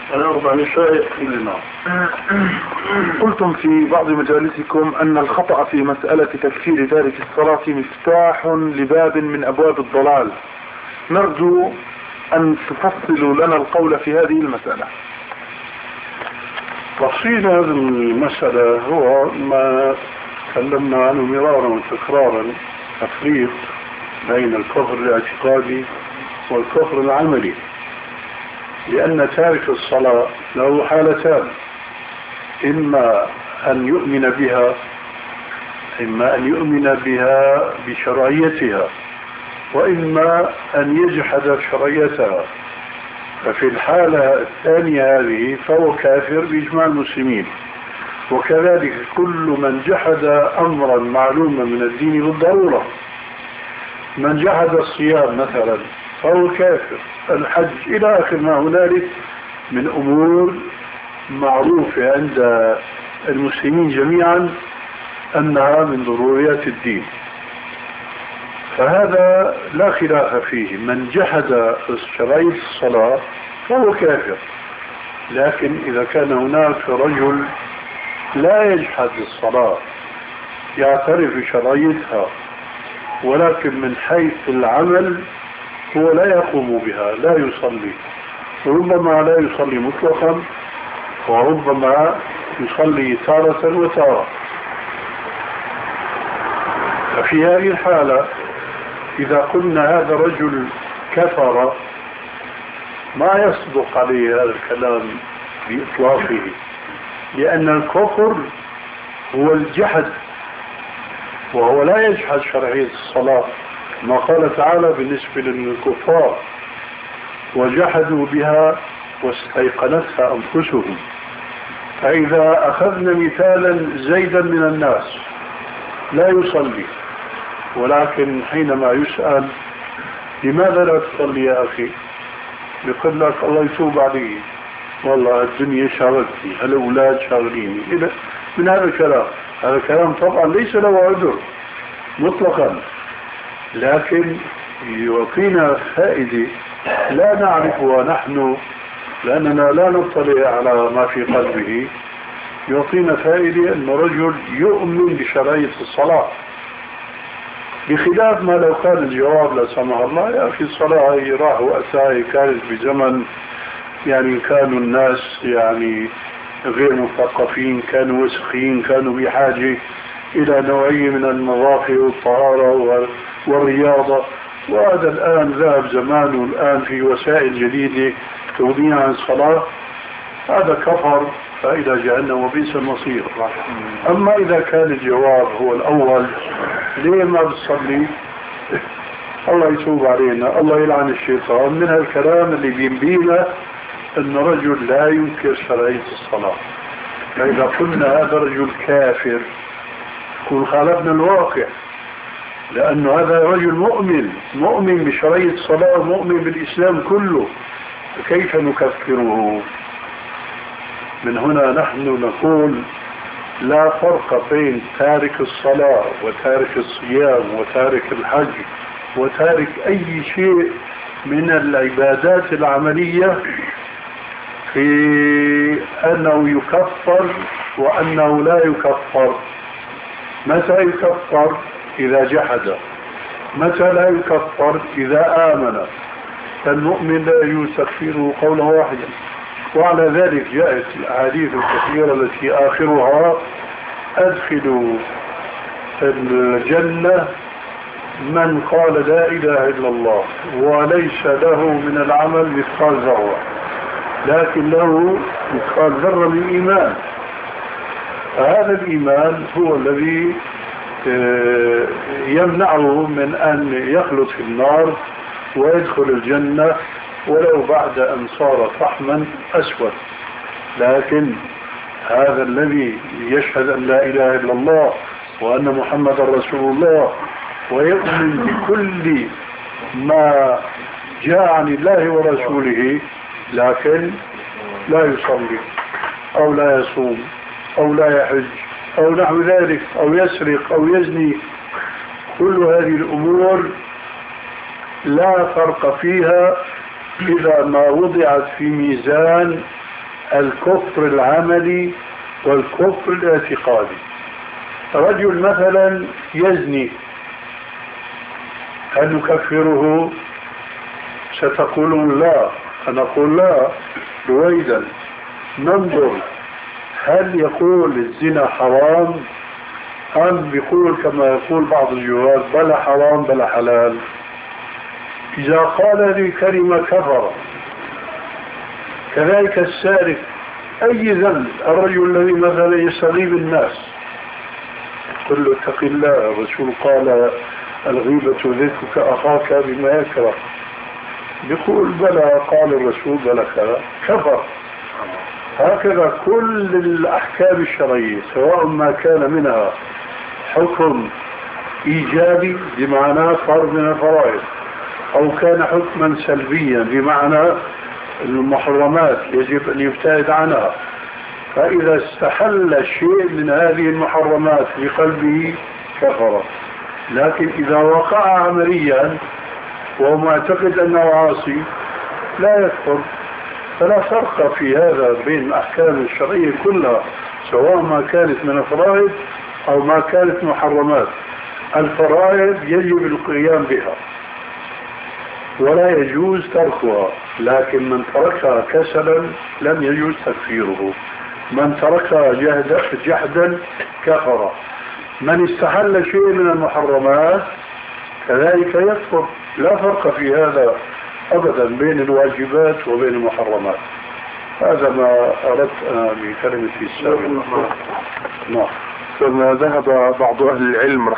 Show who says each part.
Speaker 1: قلتم في بعض مجالسكم أن الخطأ في مسألة تكفير تارك الصلاة مفتاح لباب من أبواب الضلال. نرجو أن تفصلوا لنا القول في هذه المسألة.
Speaker 2: تفصيل هذه المسألة هو ما تكلمنا عنه مرارا وتكرارا، تفريق بين الكفر الاعتقادي والكفر العملي، لأن تارك الصلاة له حالتان: إما أن يؤمن بها بشرعيتها، وإما أن يجحد شرعيتها. ففي الحالة الثانية هذه فهو كافر بإجماع المسلمين. وكذلك كل من جحد أمرا معلوما من الدين بالضرورة، من جحد الصيام مثلا فهو كافر، الحج إلى آخر ما هنالك من أمور معروفة عند المسلمين جميعا أنها من ضروريات الدين، فهذا لا خلاف فيه. من جحد شرعية الصلاة فهو كافر. لكن إذا كان هناك رجل لا يجحد الصلاة، يعترف بشرعيتها، ولكن من حيث العمل هو لا يقوم بها، لا يصلي، ربما لا يصلي مطلقا، وربما يصلي تارة وتارة، ففي هذه الحالة إذا قلنا هذا رجل كفر ما يصدق عليه هذا الكلام بإطلاقه، لأن الكفر هو الجحد، وهو لا يجحد شرعية الصلاة، ما قال تعالى بالنسبة للكفار: وجحدوا بها واستيقنتها أنفسهم. فإذا أخذنا مثالا زيدا من الناس لا يصلي، ولكن حينما يسأل لماذا لا تصلي يا أخي، يقول لك الله يتوب علي، والله الدنيا شاغلتني، الأولاد شاغليني، من هذا الكلام. هذا الكلام طبعا ليس له عذر مطلقا، لكن يعطينا فائدة لا نعرفها نحن لأننا لا نطلع على ما في قلبه. يعطينا فائدة أن رجل يؤمن بشرعية الصلاة، بخلاف ما لو كان الجواب لا سمح الله يا أخي الصلاة هي راح وأساء، كانت بزمن يعني كانوا الناس يعني غير مثقفين، كانوا وسخين، كانوا بحاجة إلى نوعية من النظافة والطهارة والرياضة، وهذا الآن ذهب زمانه، الآن في وسائل جديدة تغنينا عن الصلاة، هذا كفر فإلى جهنم وبئس المصير. أما إذا كان الجواب هو الأول، ليه ما بتصلي؟ الله يتوب علينا، الله يلعن الشيطان، من هالكلام اللي بينبينا أن رجل لا ينكر شرعية الصلاة. فإذا قلنا هذا رجل كافر كن خالفنا الواقع، لأنه هذا رجل مؤمن بشرعية الصلاة، مؤمن بالإسلام كله، كيف نكفره؟ من هنا نحن نقول لا فرق بين تارك الصلاة وتارك الصيام وتارك الحج وتارك أي شيء من العبادات العملية في أنه يكفر وأنه لا يكفر. متى يكفر؟ إذا جحد. متى لا يكفر؟ إذا آمن. فالمؤمن لا يكفره قولا واحدا. وعلى ذلك جاءت الأحاديث الكثيرة التي آخرها: أدخلوا الجنة من قال لا إله إلا الله وليس له من العمل مثقال ذرة، لكن له مثقال ذرة من الإيمان. فهذا الإيمان هو الذي يمنعه من أن يخلد في النار ويدخل الجنة ولو بعد أن صار فحما أسود. لكن هذا الذي يشهد أن لا إله إلا الله وأن محمد رسول الله ويؤمن بكل ما جاء عن الله ورسوله، لكن لا يصلي أو لا يصوم أو لا يحج أو نحو ذلك أو يسرق أو يزني، كل هذه الأمور لا فرق فيها إذا ما وضعت في ميزان الكفر العملي والكفر الاعتقادي. رجل مثلا يزني، هل نكفره؟ ستقولون لا، نقول لا، رويدا ننظر هل يقول الزنا حرام أم بيقول كما يقول بعض الجوال بلا حرام بلا حلال. إذا قال لي كلمة كفر. كذلك السارق، أي ذنب، الرجل الذي مثلا يستغيب الناس، قل له اتق الله، الرسول قال الغيبة ذكرك أخاك بما يكره، بيقول بلى قال الرسول بلى كفر. هكذا كل الأحكام الشرعية سواء ما كان منها حكم إيجابي بمعنى فرض من الفرائض، أو كان حكما سلبيا بمعنى المحرمات يجب أن يبتعد عنها، فإذا استحل شيء من هذه المحرمات بقلبه كفر. لكن إذا وقع عمليا وهو معتقد أنه عاصي لا يكفر. فلا فرق في هذا بين الأحكام الشرعية كلها سواء ما كانت من الفرائض أو ما كانت محرمات. الفرائض يجب القيام بها ولا يجوز تركها، لكن من تركها كسلا لم يجوز تكفيره. من تركها جحدا كفر. من استحل شيء من المحرمات كذلك يكفر. لا فرق في هذا أبدا بين الواجبات وبين المحرمات. هذا ما أردت أنا بكلمتي السابقة.
Speaker 1: ذهب بعض أهل العلم